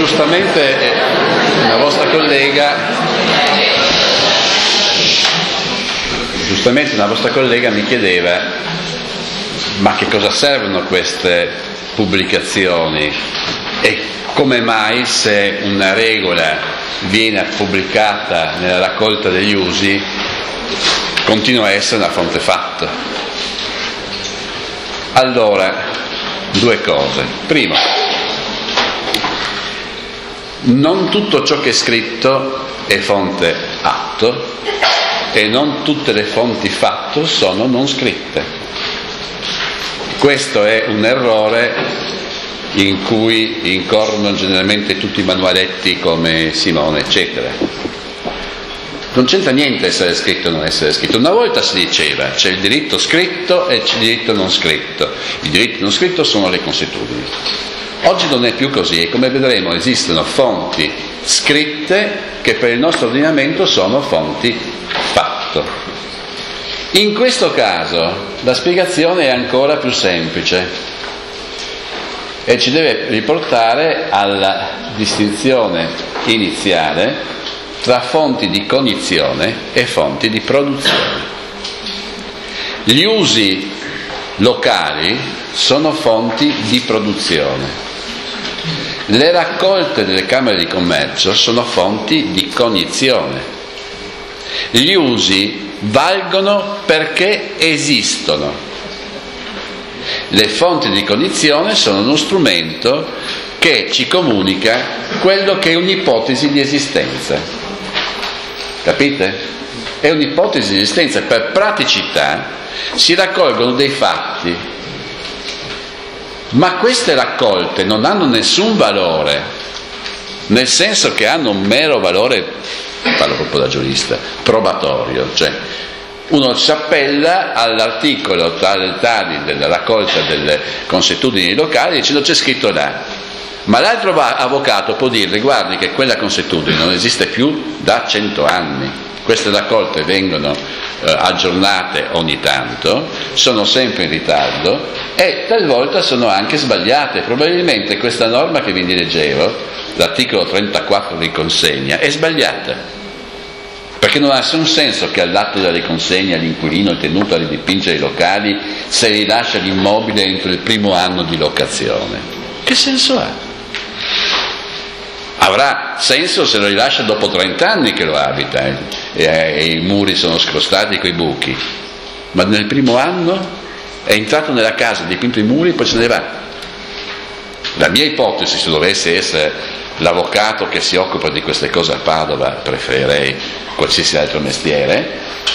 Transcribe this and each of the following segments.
giustamente una vostra collega mi chiedeva: ma che cosa servono queste pubblicazioni e come mai, se una regola viene pubblicata nella raccolta degli usi, continua a essere una fonte fatto? Allora, due cose. Primo, non tutto ciò che è scritto è fonte atto e non tutte le fonti fatto sono non scritte. Questo è un errore in cui incorrono generalmente tutti i manualetti come Simone, eccetera. Non c'entra niente essere scritto o non essere scritto. Una volta si diceva c'è il diritto scritto e c'è il diritto non scritto. Il diritto non scritto sono le consuetudini. Oggi non è più così e, come vedremo, esistono fonti scritte che per il nostro ordinamento sono fonti fatto. In questo caso la spiegazione è ancora più semplice e ci deve riportare alla distinzione iniziale tra fonti di cognizione e fonti di produzione. Gli usi locali sono fonti di produzione. Le raccolte delle camere di commercio sono fonti di cognizione. Gli usi valgono perché esistono. Le fonti di cognizione sono uno strumento che ci comunica quello che è un'ipotesi di esistenza. Capite? È un'ipotesi di esistenza. Per praticità si raccolgono dei fatti, ma queste raccolte non hanno nessun valore, nel senso che hanno un mero valore, parlo proprio da giurista, probatorio, cioè uno si appella all'articolo tali della raccolta delle consuetudini locali dicendo c'è scritto là, ma l'altro avvocato può dirle: guardi che quella consuetudine non esiste più da 100 anni, queste raccolte vengono aggiornate ogni tanto, sono sempre in ritardo e talvolta sono anche sbagliate. Probabilmente questa norma che vi leggevo, l'articolo 34 di consegna, è sbagliata, perché non ha nessun senso che all'atto della riconsegna l'inquilino è tenuto a ridipingere i locali se rilascia l'immobile entro il primo anno di locazione. Che senso ha? Avrà senso se lo rilascia dopo 30 anni che lo abita e i muri sono scrostati coi buchi, ma nel primo anno è entrato nella casa, ha dipinto i muri e poi se ne va. La mia ipotesi, se dovesse essere l'avvocato che si occupa di queste cose a Padova, preferirei qualsiasi altro mestiere,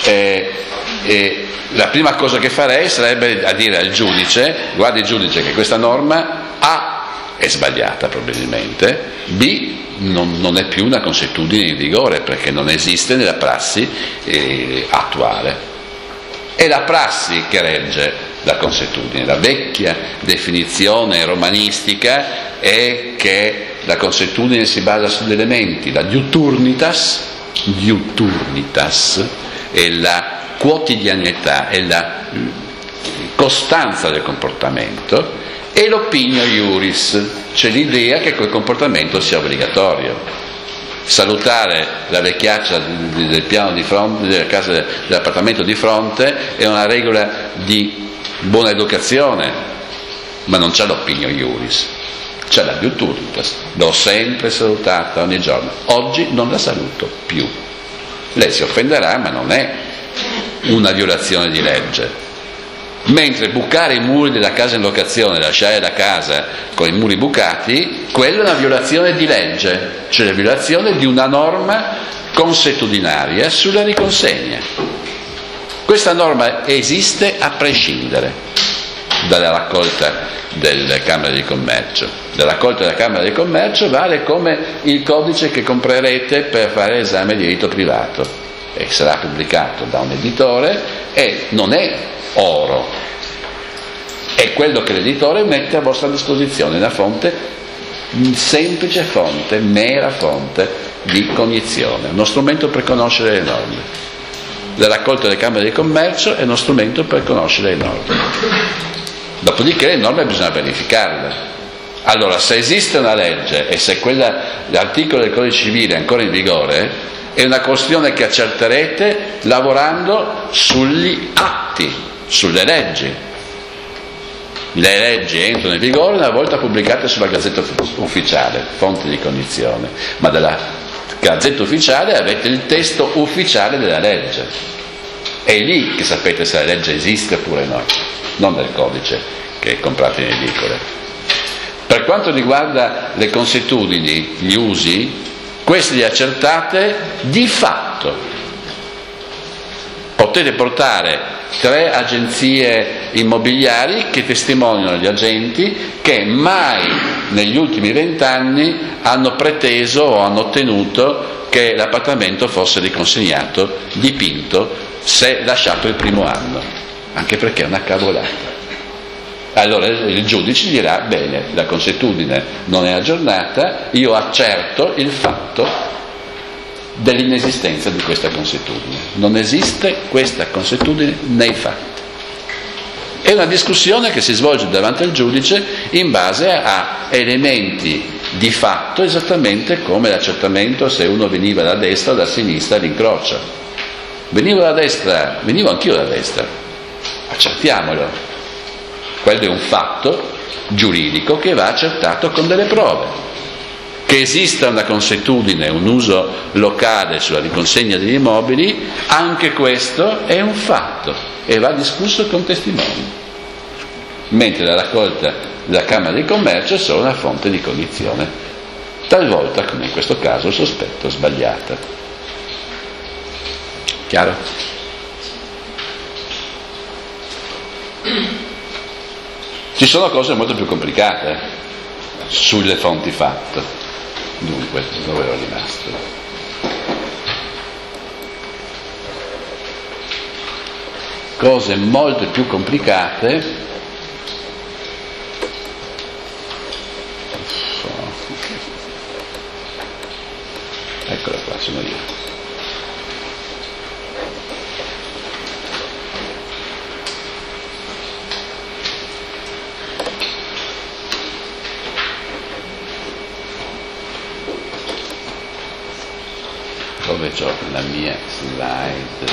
la prima cosa che farei sarebbe a dire al giudice: guardi giudice che questa norma A è sbagliata probabilmente, B non è più una consuetudine in vigore perché non esiste nella prassi attuale. È la prassi che regge la consuetudine. La vecchia definizione romanistica è che la consuetudine si basa sugli elementi: la diuturnitas è la quotidianità, è la costanza del comportamento, e l'opinio iuris, cioè l'idea che quel comportamento sia obbligatorio. Salutare la vecchiaccia del piano di fronte, della casa, dell'appartamento di fronte, è una regola di buona educazione, ma non c'è l'opinio iuris, c'è la diuturnitas. L'ho sempre salutata ogni giorno, oggi non la saluto più. Lei si offenderà, ma non è una violazione di legge. Mentre bucare i muri della casa in locazione, lasciare la casa con i muri bucati, quella è una violazione di legge, cioè la violazione di una norma consuetudinaria sulla riconsegna. Questa norma esiste a prescindere dalla raccolta delle Camere di Commercio. La raccolta della Camera di Commercio vale come il codice che comprerete per fare l'esame di diritto privato e sarà pubblicato da un editore e non è oro, è quello che l'editore mette a vostra disposizione, una fonte, semplice fonte, mera fonte di cognizione, uno strumento per conoscere le norme. La raccolta delle Camere di Commercio è uno strumento per conoscere le norme. Dopodiché le norme bisogna verificarle. Allora, se esiste una legge e se l'articolo del Codice Civile è ancora in vigore, è una questione che accerterete lavorando sugli atti, sulle leggi. Le leggi entrano in vigore una volta pubblicate sulla Gazzetta Ufficiale, fonte di cognizione, ma dalla Gazzetta Ufficiale avete il testo ufficiale della legge. È lì che sapete se la legge esiste oppure no, non nel codice che comprate in edicole. Per quanto riguarda le consuetudini, gli usi, questi li accertate di fatto. Potete portare 3 agenzie immobiliari che testimoniano agli agenti che mai negli ultimi 20 anni hanno preteso o hanno ottenuto che l'appartamento fosse riconsegnato dipinto se lasciato il primo anno, anche perché è una cavolata. Allora il giudice dirà: bene, la consuetudine non è aggiornata, io accerto il fatto dell'inesistenza di questa consuetudine. Non esiste questa consuetudine nei fatti. È una discussione che si svolge davanti al giudice in base a elementi di fatto, esattamente come l'accertamento se uno veniva da destra o da sinistra all'incrocio. Venivo da destra, venivo anch'io da destra, accertiamolo. Quello è un fatto giuridico che va accertato con delle prove. Che esista una consuetudine, un uso locale sulla riconsegna degli immobili, anche questo è un fatto e va discusso con testimoni. Mentre la raccolta della Camera di Commercio è solo una fonte di cognizione, talvolta, come in questo caso, sospetto sbagliata. Chiaro? Ci sono cose molto più complicate sulle fonti fatto. Dunque, dove ero rimasto? Cose molto più complicate eccola qua, sono io. Dove c'ho la mia slide?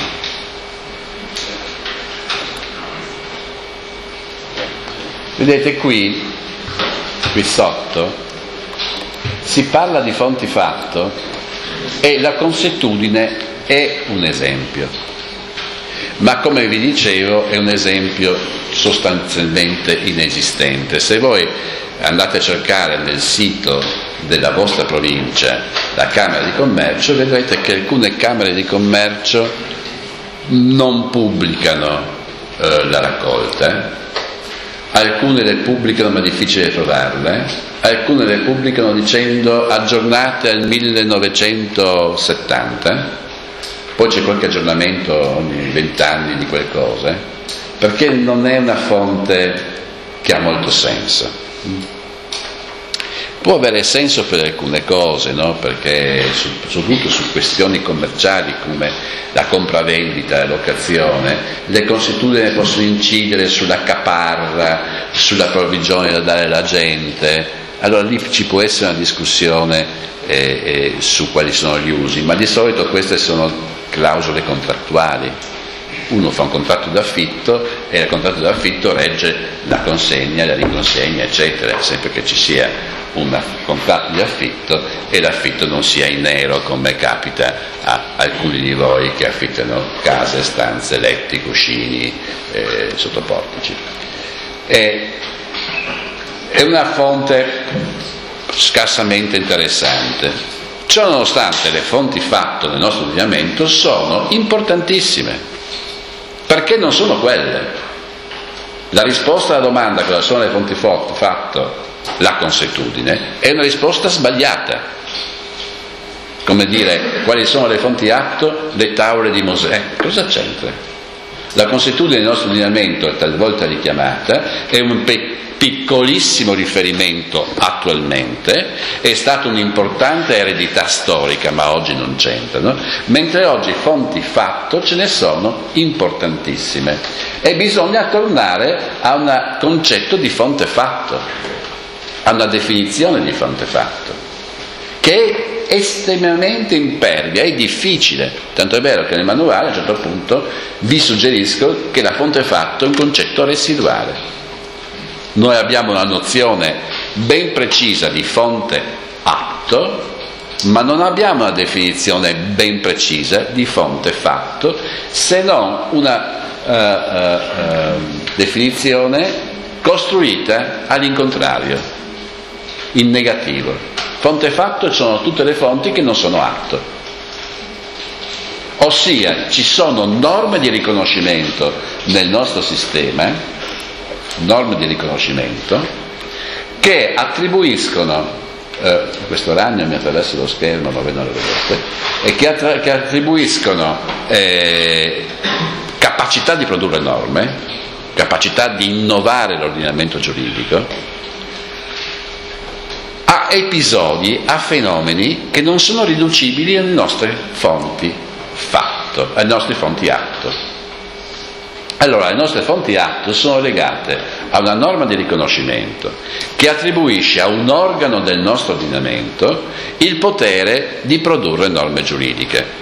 Vedete qui sotto si parla di fonti fatto e la consuetudine è un esempio, ma come vi dicevo è un esempio sostanzialmente inesistente. Se voi andate a cercare nel sito della vostra provincia la Camera di Commercio, vedrete che alcune Camere di Commercio non pubblicano la raccolta, alcune le pubblicano ma è difficile trovarle, alcune le pubblicano dicendo aggiornate al 1970, poi c'è qualche aggiornamento ogni 20 anni di quelle cose, perché non è una fonte che ha molto senso. Può avere senso per alcune cose, no? Perché soprattutto su questioni commerciali come la compravendita, la locazione, le consuetudini possono incidere sulla caparra, sulla provvigione da dare alla gente. Allora lì ci può essere una discussione su quali sono gli usi, ma di solito queste sono clausole contrattuali. Uno fa un contratto d'affitto e il contratto d'affitto regge la consegna, la riconsegna, eccetera, sempre che ci sia un contratto di affitto e l'affitto non sia in nero come capita a alcuni di voi che affittano case, stanze, letti, cuscini, sottoportici. È una fonte scarsamente interessante. Ciò nonostante le fonti fatto nel nostro ordinamento sono importantissime. Perché non sono quelle? La risposta alla domanda cosa sono le fonti fatto, la consuetudine, è una risposta sbagliata. Come dire, quali sono le fonti atto? Le tavole di Mosè. Cosa c'entra? La consuetudine nel nostro ordinamento è talvolta richiamata, è un piccolissimo riferimento attualmente, è stata un'importante eredità storica, ma oggi non c'entrano, mentre oggi fonti fatto ce ne sono importantissime e bisogna tornare a un concetto di fonte fatto. a una definizione di fonte fatto, che è estremamente impervia, è difficile, tanto è vero che nel manuale a un certo punto vi suggerisco che la fonte fatto è un concetto residuale. Noi abbiamo una nozione ben precisa di fonte atto, ma non abbiamo una definizione ben precisa di fonte fatto, se non una definizione costruita all'incontrario, in negativo. Fonte fatto sono tutte le fonti che non sono atto, ossia ci sono norme di riconoscimento nel nostro sistema, norme di riconoscimento che attribuiscono questo ragno mi attraversa lo schermo, ma voi non lo vedete, e che attribuiscono capacità di produrre norme, capacità di innovare l'ordinamento giuridico a episodi, a fenomeni che non sono riducibili alle nostre fonti fatto, alle nostre fonti atto. Allora, le nostre fonti atto sono legate a una norma di riconoscimento che attribuisce a un organo del nostro ordinamento il potere di produrre norme giuridiche.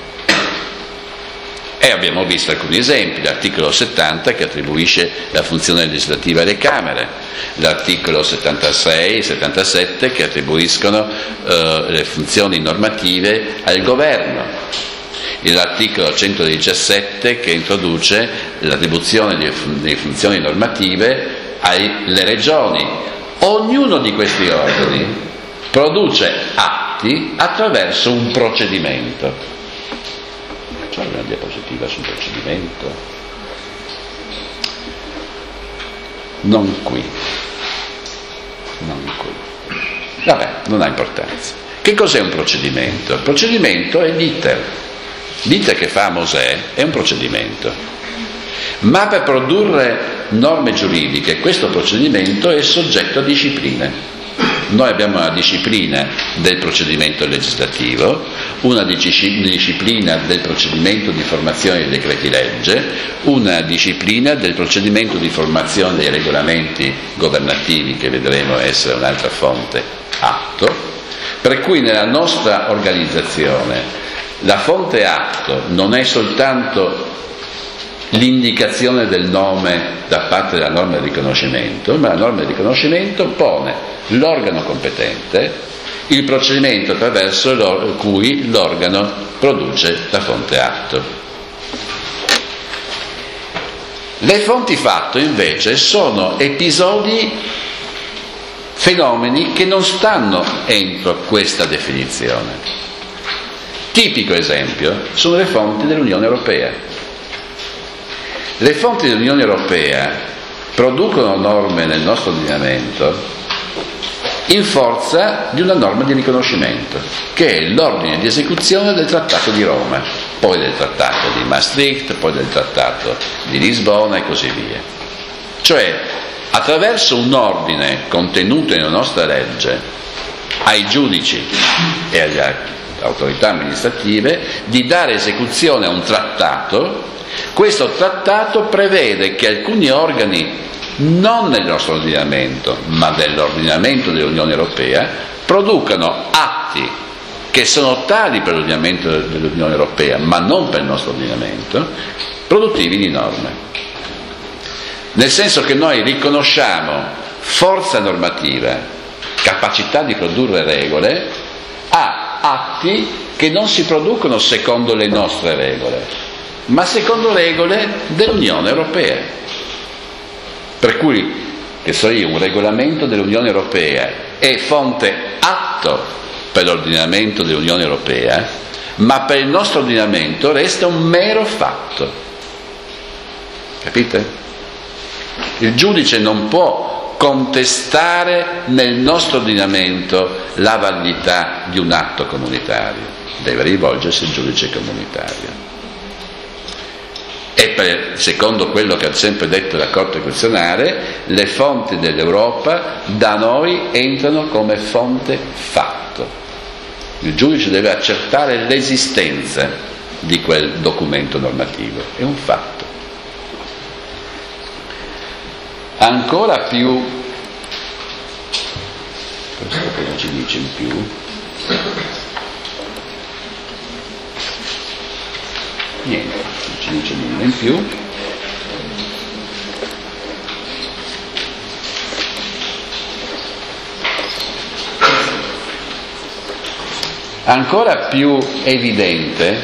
E abbiamo visto alcuni esempi: l'articolo 70 che attribuisce la funzione legislativa alle Camere, l'articolo 76 e 77 che attribuiscono le funzioni normative al Governo, l'articolo 117 che introduce l'attribuzione di funzioni normative alle regioni. Ognuno di questi organi produce atti attraverso un procedimento. C'è una diapositiva sul procedimento? Non qui. Vabbè, non ha importanza. Che cos'è un procedimento? Il procedimento è l'iter. L'iter che fa Mosè è un procedimento, ma per produrre norme giuridiche questo procedimento è soggetto a discipline. Noi abbiamo una disciplina del procedimento legislativo, una disciplina del procedimento di formazione dei decreti legge, una disciplina del procedimento di formazione dei regolamenti governativi, che vedremo essere un'altra fonte atto, per cui nella nostra organizzazione la fonte atto non è soltanto l'indicazione del nome da parte della norma di riconoscimento, ma la norma di riconoscimento pone l'organo competente, il procedimento attraverso cui l'organo produce la fonte atto. Le fonti fatto invece sono episodi, fenomeni che non stanno entro questa definizione. Tipico esempio sono le fonti dell'Unione Europea. Le fonti dell'Unione Europea producono norme nel nostro ordinamento in forza di una norma di riconoscimento, che è l'ordine di esecuzione del Trattato di Roma, poi del Trattato di Maastricht, poi del Trattato di Lisbona e così via. Cioè, attraverso un ordine contenuto nella nostra legge, ai giudici e alle autorità amministrative di dare esecuzione a un trattato. Questo trattato prevede che alcuni organi, non nel nostro ordinamento ma dell'ordinamento dell'Unione Europea, producano atti che sono tali per l'ordinamento dell'Unione Europea ma non per il nostro ordinamento, produttivi di norme. Nel senso che noi riconosciamo forza normativa, capacità di produrre regole a atti che non si producono secondo le nostre regole, ma secondo regole dell'Unione Europea. Per cui, che so io, un regolamento dell'Unione Europea è fonte atto per l'ordinamento dell'Unione Europea, ma per il nostro ordinamento resta un mero fatto. Capite? Il giudice non può contestare nel nostro ordinamento la validità di un atto comunitario, deve rivolgersi al giudice comunitario. E secondo quello che ha sempre detto la Corte Costituzionale, le fonti dell'Europa da noi entrano come fonte fatto. Il giudice deve accertare l'esistenza di quel documento normativo, è un fatto. Ancora più questo cosa ci dice in più? Niente, non ci dice nulla in più. Ancora più evidente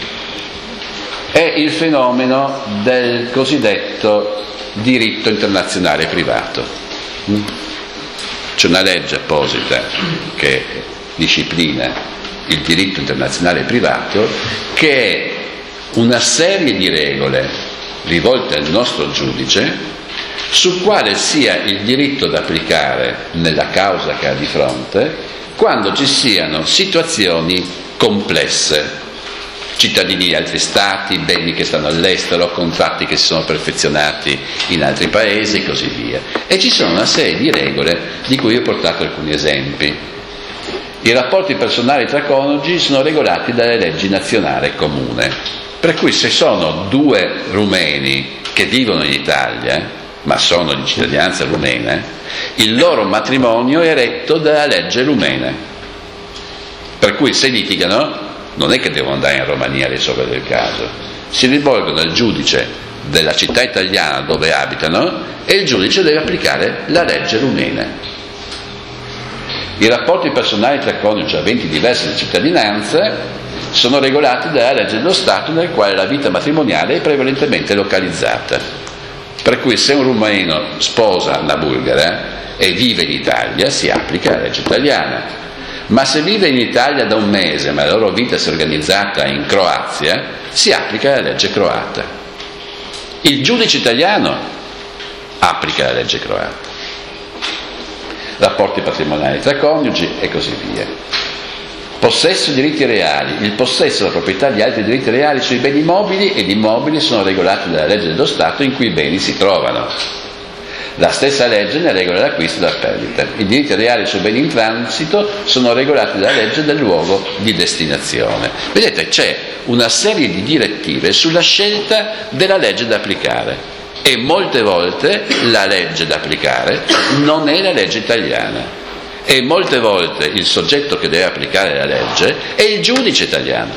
è il fenomeno del cosiddetto diritto internazionale privato. C'è una legge apposita che disciplina il diritto internazionale privato, che è una serie di regole rivolte al nostro giudice su quale sia il diritto da applicare nella causa che ha di fronte quando ci siano situazioni complesse, cittadini di altri stati, beni che stanno all'estero, contratti che si sono perfezionati in altri paesi e così via. E ci sono una serie di regole di cui ho portato alcuni esempi. I rapporti personali tra coniugi sono regolati dalle leggi nazionali comune, per cui se sono due rumeni che vivono in Italia, ma sono di cittadinanza rumena, il loro matrimonio è retto dalla legge rumena, per cui se litigano non è che devono andare in Romania a risolvere il caso, si rivolgono al giudice della città italiana dove abitano e il giudice deve applicare la legge rumena. I rapporti personali tra coniugi aventi diverse cittadinanze sono regolati dalla legge dello Stato nel quale la vita matrimoniale è prevalentemente localizzata. Per cui se un rumeno sposa una bulgara e vive in Italia si applica la legge italiana, ma se vive in Italia da un mese ma la loro vita si è organizzata in Croazia si applica la legge croata. Il giudice italiano applica la legge croata. Rapporti patrimoniali tra coniugi e così via. Possesso di diritti reali. Il possesso e la proprietà di altri diritti reali sui beni mobili ed immobili sono regolati dalla legge dello Stato in cui i beni si trovano. La stessa legge ne regola l'acquisto e la perdita. I diritti reali sui beni in transito sono regolati dalla legge del luogo di destinazione. Vedete, c'è una serie di direttive sulla scelta della legge da applicare e molte volte la legge da applicare non è la legge italiana. E molte volte il soggetto che deve applicare la legge è il giudice italiano.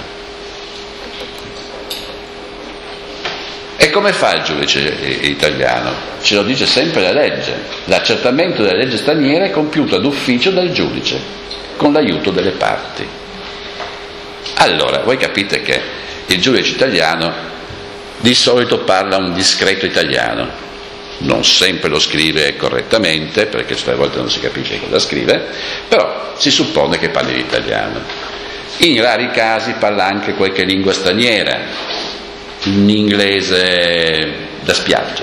E come fa il giudice italiano? Ce lo dice sempre la legge. L'accertamento della legge straniera è compiuto d'ufficio dal giudice, con l'aiuto delle parti. Allora, voi capite che il giudice italiano di solito parla un discreto italiano. Non sempre lo scrive correttamente, perché a volte non si capisce cosa scrive, però si suppone che parli l'italiano. In rari casi parla anche qualche lingua straniera, in inglese da spiaggia.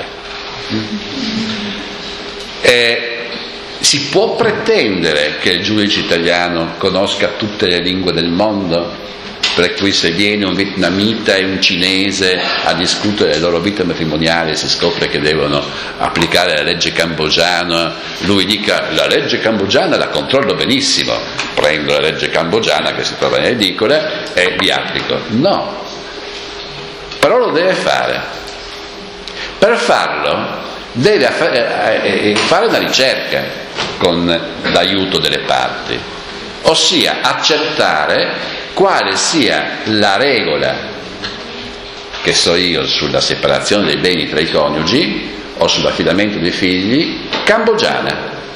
Si può pretendere che il giudice italiano conosca tutte le lingue del mondo? Per cui se viene un vietnamita e un cinese a discutere le loro vite matrimoniali e si scopre che devono applicare la legge cambogiana, lui dica: la legge cambogiana la controllo benissimo, prendo la legge cambogiana che si trova nelle edicole e vi applico. No, però lo deve fare. Per farlo deve fare una ricerca con l'aiuto delle parti, ossia accertare quale sia la regola, che so io, sulla separazione dei beni tra i coniugi o sull'affidamento dei figli cambogiana.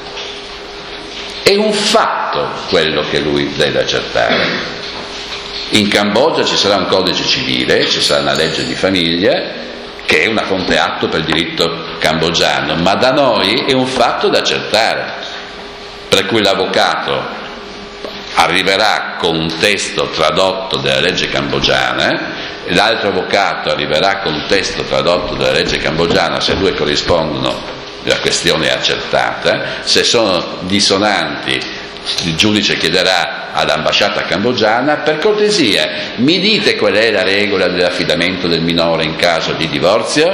È un fatto quello che lui deve accertare. In Cambogia ci sarà un codice civile, ci sarà una legge di famiglia che è una fonte atto per il diritto cambogiano, ma da noi è un fatto da accertare, per cui l'avvocato arriverà con un testo tradotto della legge cambogiana, l'altro avvocato arriverà con un testo tradotto della legge cambogiana, se due corrispondono la questione è accertata, se sono dissonanti il giudice chiederà all'ambasciata cambogiana: per cortesia mi dite qual è la regola dell'affidamento del minore in caso di divorzio?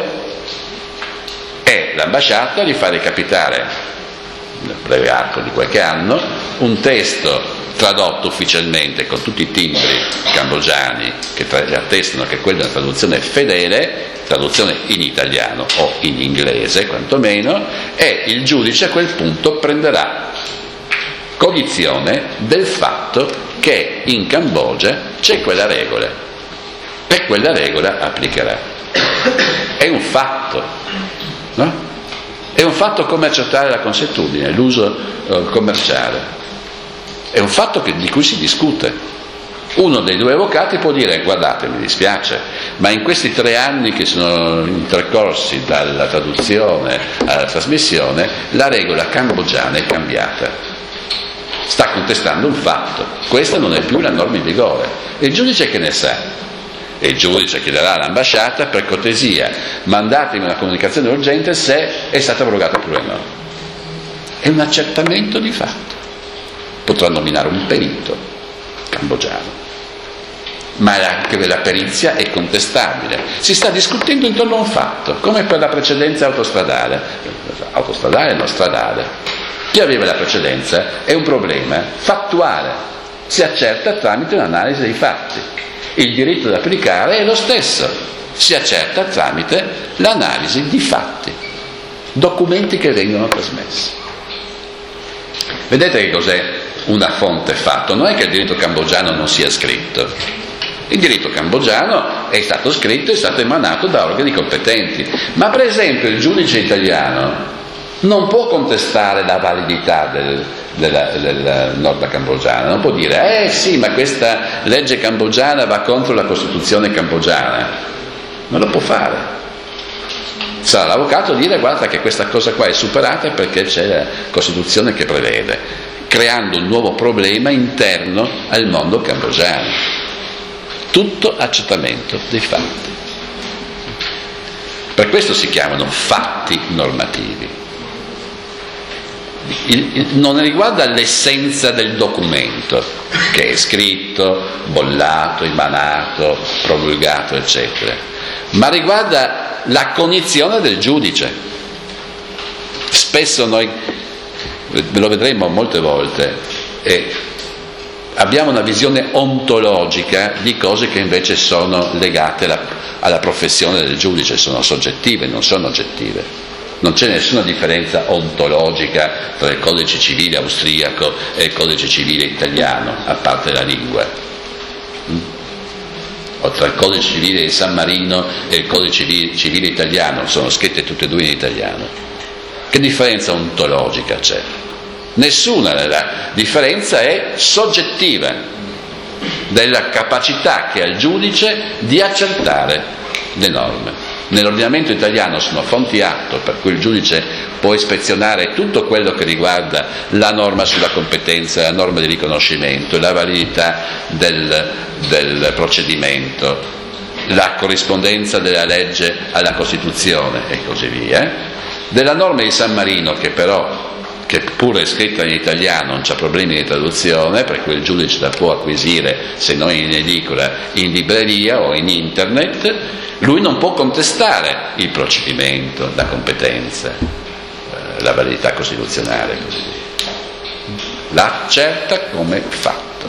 E l'ambasciata gli fa recapitare nel breve arco di qualche anno un testo tradotto ufficialmente con tutti i timbri cambogiani che attestano che quella è una traduzione fedele, traduzione in italiano o in inglese quantomeno, e il giudice a quel punto prenderà cognizione del fatto che in Cambogia c'è quella regola e quella regola applicherà. È un fatto, no? È un fatto come accettare la consuetudine, l'uso commerciale. È un fatto di cui si discute. Uno dei due avvocati può dire: guardate, mi dispiace, ma in questi 3 anni che sono intercorsi dalla traduzione alla trasmissione, la regola cambogiana è cambiata. Sta contestando un fatto. Questa non è più la norma in vigore. E il giudice che ne sa? E il giudice chiederà all'ambasciata: per cortesia, mandatemi una comunicazione urgente se è stata abrogata oppure no. È un accertamento di fatto. Potrà nominare un perito cambogiano, ma anche la perizia è contestabile. Si sta discutendo intorno a un fatto, come per la precedenza autostradale e non stradale. Chi aveva la precedenza è un problema fattuale, si accerta tramite un'analisi dei fatti. Il diritto da applicare è lo stesso, si accerta tramite l'analisi di fatti, documenti che vengono trasmessi. Vedete che cos'è una fonte fatto? Non è che il diritto cambogiano non sia scritto. Il diritto cambogiano è stato scritto, è stato emanato da organi competenti, ma per esempio il giudice italiano non può contestare la validità della norma cambogiana, non può dire sì, ma questa legge cambogiana va contro la Costituzione cambogiana. Non lo può fare. Sarà l'avvocato a dire: guarda che questa cosa qua è superata perché c'è la Costituzione che prevede, creando un nuovo problema interno al mondo cambogiano. Tutto accertamento dei fatti. Per questo si chiamano fatti normativi. Non riguarda l'essenza del documento, che è scritto, bollato, emanato, promulgato, eccetera, ma riguarda la cognizione del giudice. Spesso noi, lo vedremo molte volte, abbiamo una visione ontologica di cose che invece sono legate alla professione del giudice, sono soggettive, non sono oggettive. Non c'è nessuna differenza ontologica tra il codice civile austriaco e il codice civile italiano, a parte la lingua, o tra il codice civile di San Marino e il codice civile italiano, sono scritte tutte e due in italiano. Che differenza ontologica c'è? Nessuna. La differenza è soggettiva, della capacità che ha il giudice di accertare le norme. Nell'ordinamento italiano sono fonti atto, per cui il giudice può ispezionare tutto quello che riguarda la norma sulla competenza, la norma di riconoscimento, la validità del procedimento, la corrispondenza della legge alla Costituzione e così via. Della norma di San Marino, che pure è scritta in italiano, non c'ha problemi di traduzione, per cui il giudice la può acquisire, se non in edicola, in libreria o in internet. Lui non può contestare il procedimento, la competenza, la validità costituzionale e così via. L'accerta come fatto.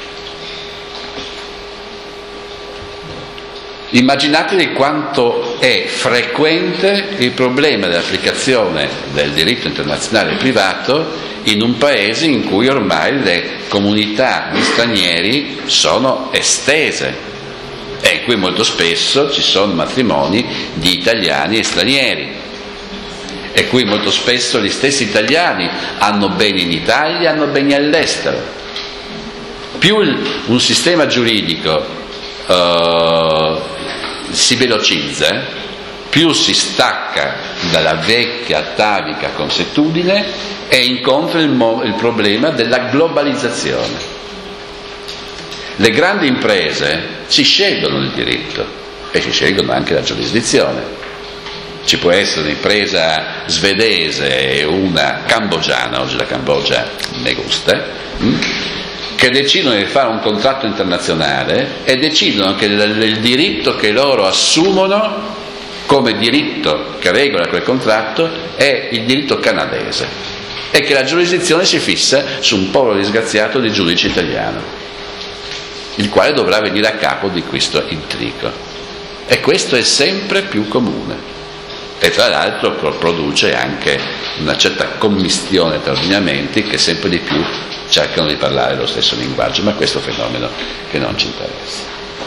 Immaginatevi quanto è frequente il problema dell'applicazione del diritto internazionale privato in un paese in cui ormai le comunità di stranieri sono estese e in cui molto spesso ci sono matrimoni di italiani e stranieri, e cui molto spesso gli stessi italiani hanno beni in Italia, hanno beni all'estero. Più un sistema giuridico si velocizza, più si stacca dalla vecchia atavica consuetudine e incontra il problema della globalizzazione. Le grandi imprese si scelgono il diritto e si scelgono anche la giurisdizione. Ci può essere un'impresa svedese e una cambogiana, oggi la Cambogia ne gusta, che decidono di fare un contratto internazionale e decidono che il diritto che loro assumono come diritto che regola quel contratto è il diritto canadese e che la giurisdizione si fissa su un povero disgraziato di giudice italiano, il quale dovrà venire a capo di questo intrico. E questo è sempre più comune. e tra l'altro produce anche una certa commistione tra ordinamenti che sempre di più cercano di parlare lo stesso linguaggio, ma questo è un fenomeno che non ci interessa.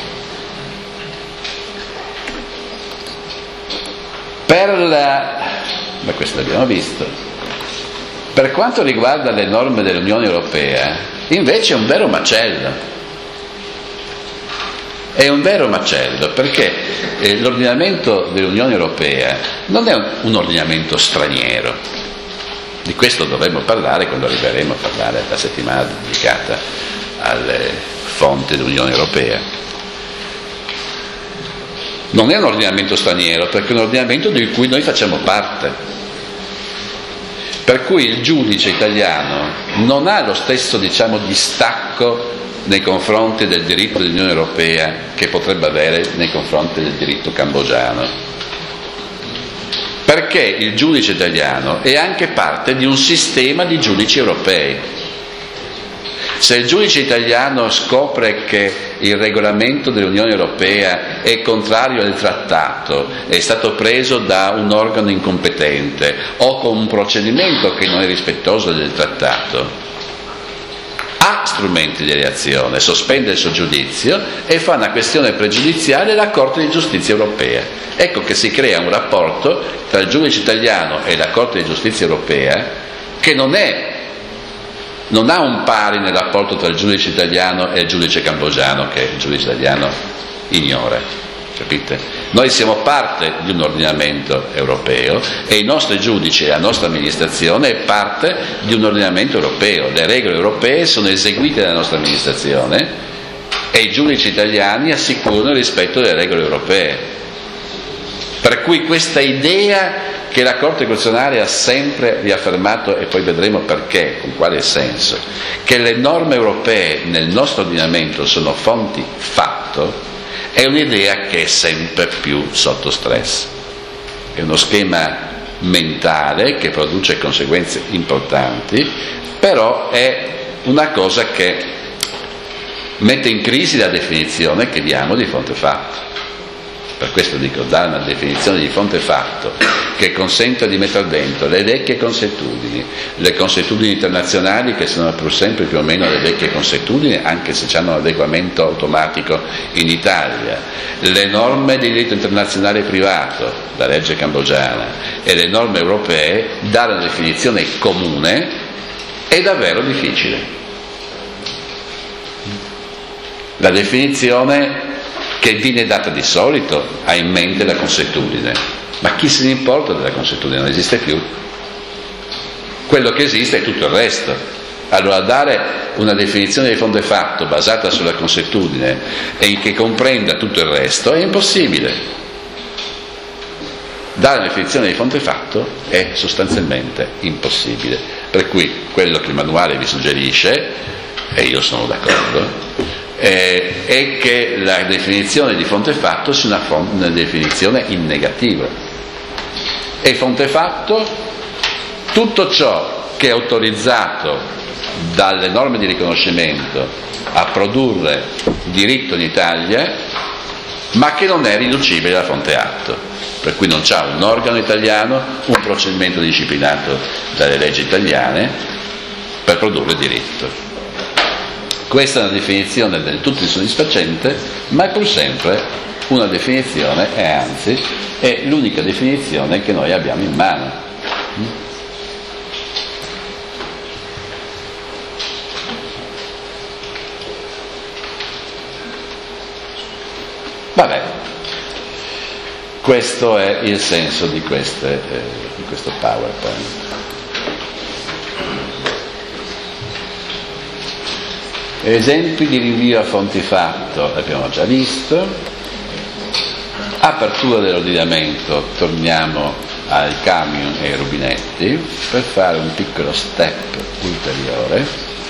Ma questo l'abbiamo visto. Per quanto riguarda le norme dell'Unione Europea, invece è un vero macello. È un vero macello perché l'ordinamento dell'Unione Europea non è un ordinamento straniero. Di questo dovremo parlare quando arriveremo a parlare la settimana dedicata alle fonti dell'Unione Europea. Non è un ordinamento straniero perché è un ordinamento di cui noi facciamo parte. Per cui il giudice italiano non ha lo stesso, distacco nei confronti del diritto dell'Unione Europea che potrebbe avere nei confronti del diritto cambogiano. Perché il giudice italiano è anche parte di un sistema di giudici europei. Se il giudice italiano scopre che il regolamento dell'Unione Europea è contrario al trattato, è stato preso da un organo incompetente o con un procedimento che non è rispettoso del trattato, ha strumenti di reazione, sospende il suo giudizio e fa una questione pregiudiziale alla Corte di Giustizia Europea. Ecco che si crea un rapporto tra il giudice italiano e la Corte di Giustizia Europea che non ha un pari nel rapporto tra il giudice italiano e il giudice cambogiano che il giudice italiano ignora, capite? Noi siamo parte di un ordinamento europeo e i nostri giudici e la nostra amministrazione è parte di un ordinamento europeo. Le regole europee sono eseguite dalla nostra amministrazione e i giudici italiani assicurano il rispetto delle regole europee. Per cui questa idea che la Corte Costituzionale ha sempre riaffermato, e poi vedremo perché, con quale senso, che le norme europee nel nostro ordinamento sono fonti fatto, è un'idea che è sempre più sotto stress. È uno schema mentale che produce conseguenze importanti, però è una cosa che mette in crisi la definizione che diamo di fonte fatto. Per questo dico, dare una definizione di fonte fatto che consenta di mettere dentro le vecchie consuetudini, le consuetudini internazionali che sono pur sempre più o meno le vecchie consuetudini, anche se hanno un adeguamento automatico in Italia, le norme di diritto internazionale privato, la legge cambogiana, e le norme europee, dare una definizione comune è davvero difficile. La definizione che viene data di solito ha in mente la consuetudine, ma chi se ne importa della consuetudine? Non esiste più. Quello che esiste è tutto il resto. Allora dare una definizione di fonte fatto basata sulla consuetudine e che comprenda tutto il resto è impossibile. Dare una definizione di fonte fatto è sostanzialmente impossibile. Per cui quello che il manuale vi suggerisce, e io sono d'accordo, è che la definizione di fonte fatto sia una definizione in negativo. E fonte fatto tutto ciò che è autorizzato dalle norme di riconoscimento a produrre diritto in Italia, ma che non è riducibile alla fonte atto, per cui non c'ha un organo italiano, un procedimento disciplinato dalle leggi italiane per produrre diritto. Questa è una definizione del tutto insoddisfacente, ma è pur sempre una definizione e anzi è l'unica definizione che noi abbiamo in mano. Vabbè, questo è il senso di questo PowerPoint. Esempi di rinvio a fonti fatto l'abbiamo già visto. Apertura dell'ordinamento, torniamo ai camion e ai rubinetti per fare un piccolo step ulteriore.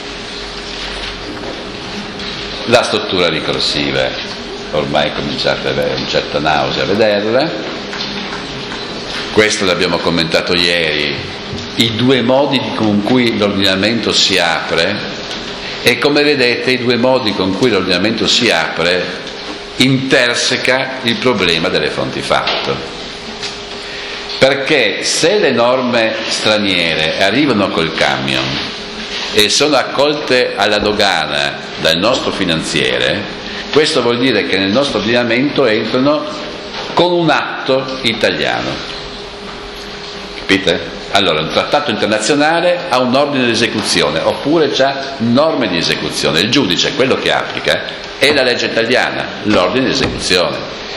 La struttura ricorsiva, ormai cominciate ad avere una certa nausea a vederla. Questo l'abbiamo commentato ieri, i due modi con cui l'ordinamento si apre. E come vedete i due modi con cui l'ordinamento si apre interseca il problema delle fonti fatto. perché se le norme straniere arrivano col camion e sono accolte alla dogana dal nostro finanziere, questo vuol dire che nel nostro ordinamento entrano con un atto italiano. Capite? Allora, un trattato internazionale ha un ordine di esecuzione, oppure c'ha norme di esecuzione. Il giudice, quello che applica, è la legge italiana, l'ordine di esecuzione.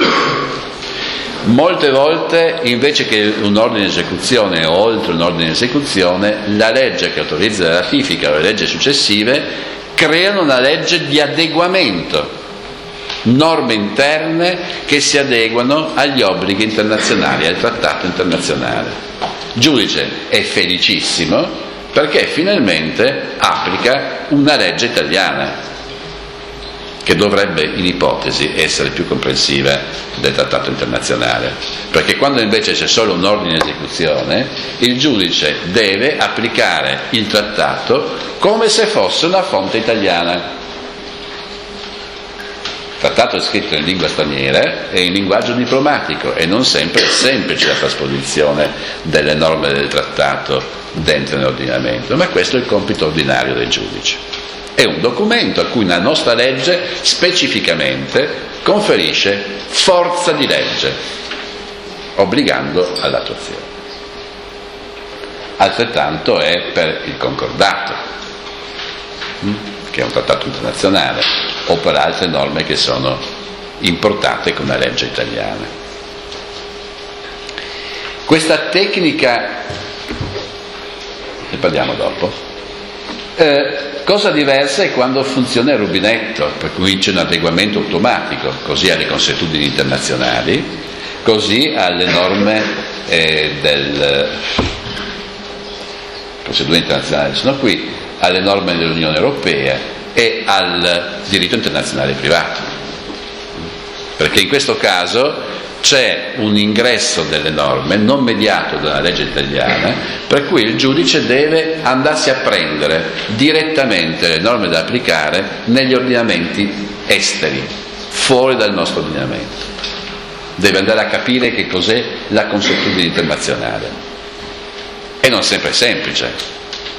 Molte volte, invece che un ordine di esecuzione o oltre un ordine di esecuzione, la legge che autorizza la ratifica o le leggi successive creano una legge di adeguamento, norme interne che si adeguano agli obblighi internazionali, al trattato internazionale. Il giudice è felicissimo perché finalmente applica una legge italiana che dovrebbe in ipotesi essere più comprensiva del trattato internazionale, perché quando invece c'è solo un ordine di esecuzione, il giudice deve applicare il trattato come se fosse una fonte italiana. Il trattato è scritto in lingua straniera e in linguaggio diplomatico e non sempre è semplice la trasposizione delle norme del trattato dentro l'ordinamento, ma questo è il compito ordinario del giudice. È un documento a cui la nostra legge specificamente conferisce forza di legge, obbligando all'attuazione. Altrettanto è per il concordato, che è un trattato internazionale, o per altre norme che sono importate con la legge italiana. Questa tecnica, ne parliamo dopo, cosa diversa è quando funziona il rubinetto, per cui c'è un adeguamento automatico, così alle consuetudini internazionali, così alle norme delle procedure internazionali sono qui, alle norme dell'Unione Europea e al diritto internazionale privato, perché in questo caso c'è un ingresso delle norme non mediato dalla legge italiana, per cui il giudice deve andarsi a prendere direttamente le norme da applicare negli ordinamenti esteri, fuori dal nostro ordinamento. Deve andare a capire che cos'è la consuetudine internazionale. E non sempre è semplice.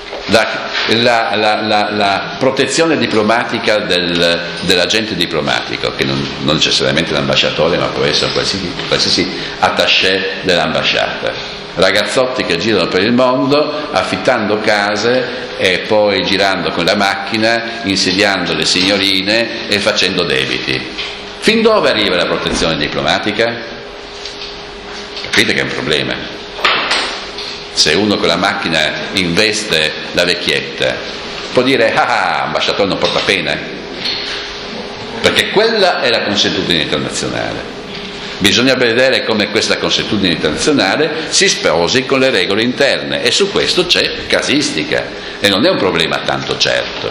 La protezione diplomatica dell'agente diplomatico, che non necessariamente l'ambasciatore, ma può essere qualsiasi attaché dell'ambasciata. Ragazzotti che girano per il mondo affittando case e poi girando con la macchina, insediando le signorine e facendo debiti. Fin dove arriva la protezione diplomatica? Capite che è un problema. Se uno con la macchina investe la vecchietta, può dire ambasciatore non porta pena, perché quella è la consuetudine internazionale. Bisogna vedere come questa consuetudine internazionale si sposi con le regole interne, e su questo c'è casistica, e non è un problema tanto certo,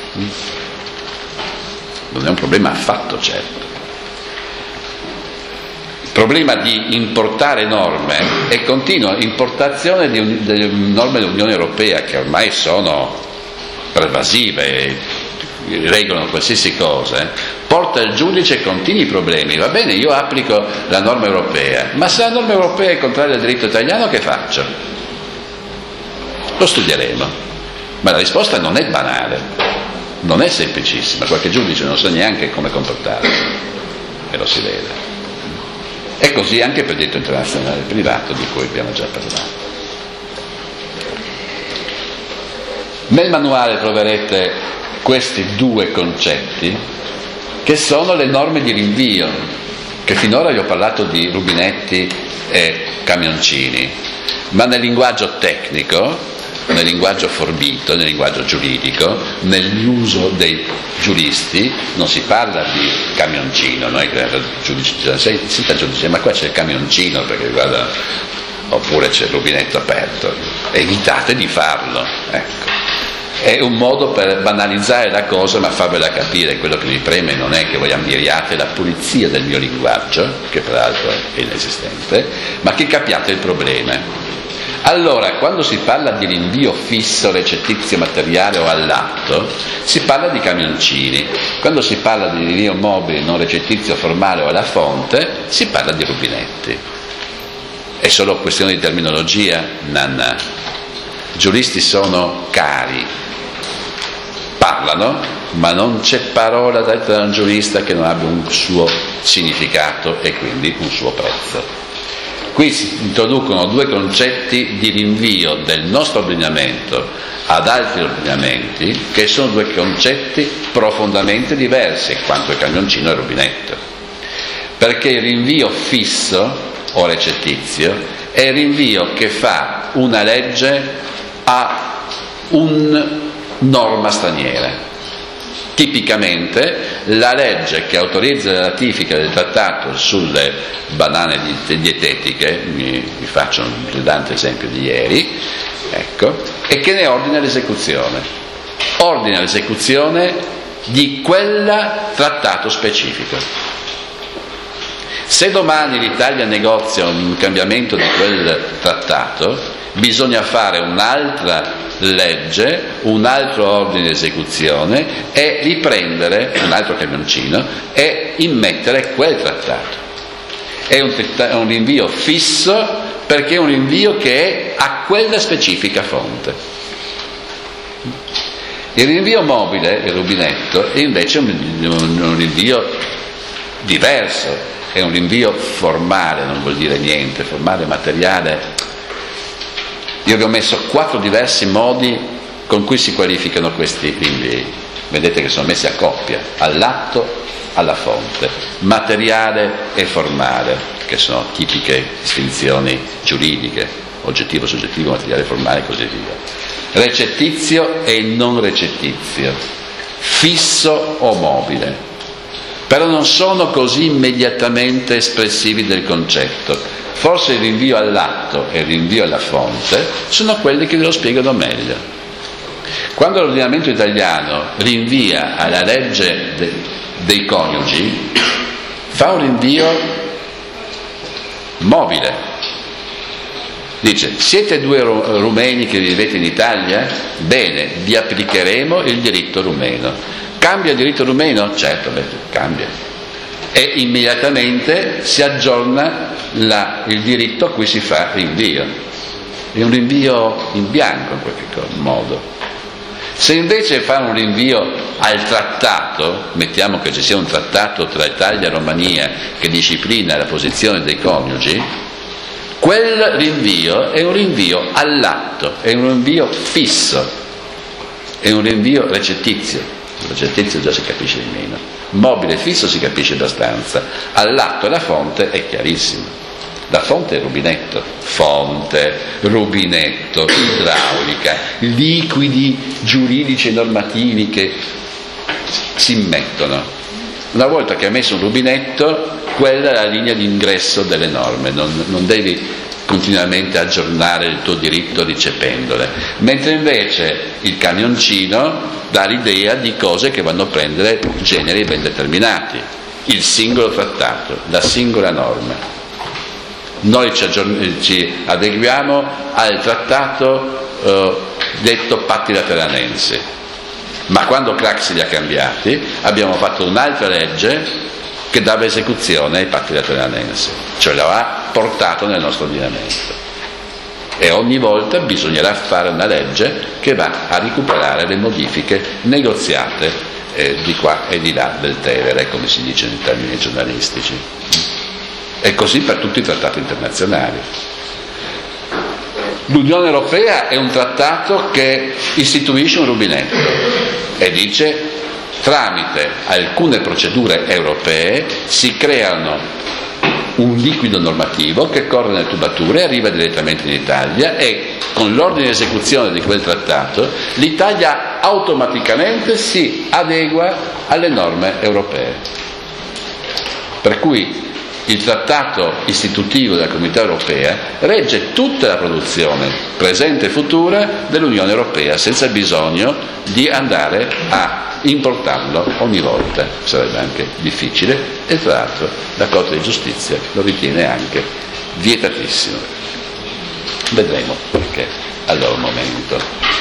non è un problema affatto certo. Il problema di importare norme e continua importazione delle norme dell'Unione Europea, che ormai sono pervasive, regolano qualsiasi cosa, porta il giudice continui problemi. Va bene, io applico la norma europea, ma se la norma europea è contraria al diritto italiano, che faccio? Lo studieremo, ma la risposta non è banale, non è semplicissima. Qualche giudice non sa neanche come comportarsi, e lo si vede. E così anche per il diritto internazionale privato, di cui abbiamo già parlato. Nel manuale troverete questi due concetti, che sono le norme di rinvio, che finora vi ho parlato di rubinetti e camioncini, ma nel linguaggio tecnico, nel linguaggio forbito, nel linguaggio giuridico, nell'uso dei giuristi, non si parla di camioncino, noi che il giudice, senta giudice, ma qua c'è il camioncino perché riguarda, oppure c'è il rubinetto aperto, evitate di farlo, ecco. È un modo per banalizzare la cosa, ma farvela capire. Quello che mi preme non è che voi ammiriate la pulizia del mio linguaggio, che peraltro è inesistente, ma che capiate il problema. Allora, quando si parla di rinvio fisso, recettizio materiale o all'atto, si parla di camioncini. Quando si parla di rinvio mobile, non recettizio formale o alla fonte, si parla di rubinetti. È solo questione di terminologia? Nanna. I giuristi sono cari, parlano, ma non c'è parola detta da un giurista che non abbia un suo significato e quindi un suo prezzo. Qui si introducono due concetti di rinvio del nostro ordinamento ad altri ordinamenti, che sono due concetti profondamente diversi, quanto il camioncino e il rubinetto. Perché il rinvio fisso o recettizio è il rinvio che fa una legge a una norma straniera. Tipicamente la legge che autorizza la ratifica del trattato sulle banane dietetiche, mi faccio un brillante esempio di ieri, ecco, e che ne ordina l'esecuzione. Ordina l'esecuzione di quel trattato specifico. Se domani l'Italia negozia un cambiamento di quel trattato, bisogna fare un'altra legge, un altro ordine di esecuzione e riprendere un altro camioncino e immettere quel trattato. È un rinvio fisso perché è un rinvio che è a quella specifica fonte. Il rinvio mobile, il rubinetto, è invece un rinvio diverso, è un rinvio formale, non vuol dire niente, formale, materiale. Io vi ho messo 4 diversi modi con cui si qualificano questi rinvii. Vedete che sono messi a coppia, all'atto, alla fonte, materiale e formale, che sono tipiche distinzioni giuridiche, oggettivo, soggettivo, materiale, formale e così via. Recettizio e non recettizio, fisso o mobile, però non sono così immediatamente espressivi del concetto. Forse il rinvio all'atto e il rinvio alla fonte sono quelli che ve lo spiegano meglio. Quando l'ordinamento italiano rinvia alla legge dei coniugi, fa un rinvio mobile. Dice: siete 2 rumeni che vivete in Italia? Bene, vi applicheremo il diritto rumeno. Cambia il diritto rumeno? Certo, cambia. E immediatamente si aggiorna il diritto a cui si fa rinvio. È un rinvio in bianco in qualche modo. Se invece fa un rinvio al trattato, mettiamo che ci sia un trattato tra Italia e Romania che disciplina la posizione dei coniugi, quel rinvio è un rinvio all'atto, è un rinvio fisso, è un rinvio recettizio. Il recettizio già si capisce di meno. Mobile e fisso si capisce abbastanza. All'atto e alla fonte è chiarissimo. La fonte è il rubinetto. Fonte, rubinetto, idraulica, liquidi giuridici e normativi che si immettono. Una volta che hai messo un rubinetto, quella è la linea di ingresso delle norme. Non devi continuamente aggiornare il tuo diritto ricependole, mentre invece il camioncino dà l'idea di cose che vanno a prendere generi ben determinati, il singolo trattato, la singola norma. Noi ci adeguiamo al trattato detto patti lateranensi, ma quando Craxi li ha cambiati abbiamo fatto un'altra legge che dava esecuzione ai patti lateranensi, cioè lo ha portato nel nostro ordinamento. E ogni volta bisognerà fare una legge che va a recuperare le modifiche negoziate di qua e di là del Tevere, come si dice in termini giornalistici. E così per tutti i trattati internazionali. L'Unione Europea è un trattato che istituisce un rubinetto e dice: tramite alcune procedure europee si creano un liquido normativo che corre nelle tubature, arriva direttamente in Italia e con l'ordine di esecuzione di quel trattato l'Italia automaticamente si adegua alle norme europee. Per cui il trattato istitutivo della Comunità Europea regge tutta la produzione presente e futura dell'Unione Europea senza bisogno di andare a importarlo ogni volta. Sarebbe anche difficile e tra l'altro la Corte di Giustizia lo ritiene anche vietatissimo. Vedremo perché al loro momento.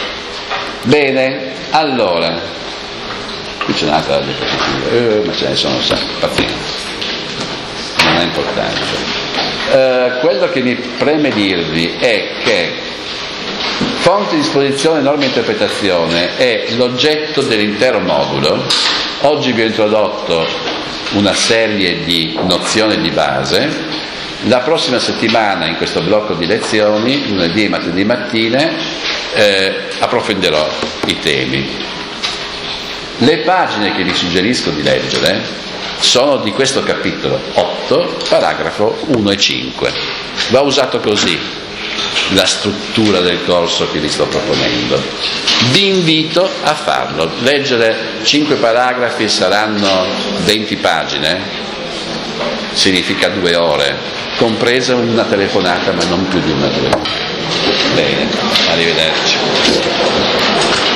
Bene, allora qui c'è un'altra diapositiva, ma ce ne sono, pazienza, non è importante. Quello che mi preme dirvi è che fonte, disposizione, norma e interpretazione è l'oggetto dell'intero modulo. Oggi vi ho introdotto una serie di nozioni di base. La prossima settimana, in questo blocco di lezioni, lunedì e martedì mattine, approfondirò i temi. Le pagine che vi suggerisco di leggere sono di questo capitolo 8, paragrafo 1 e 5. Va usato così la struttura del corso che vi sto proponendo. Vi invito a farlo. Leggere 5 paragrafi saranno 20 pagine, significa 2 ore, compresa una telefonata, ma non più di una 2 ore. Bene, arrivederci.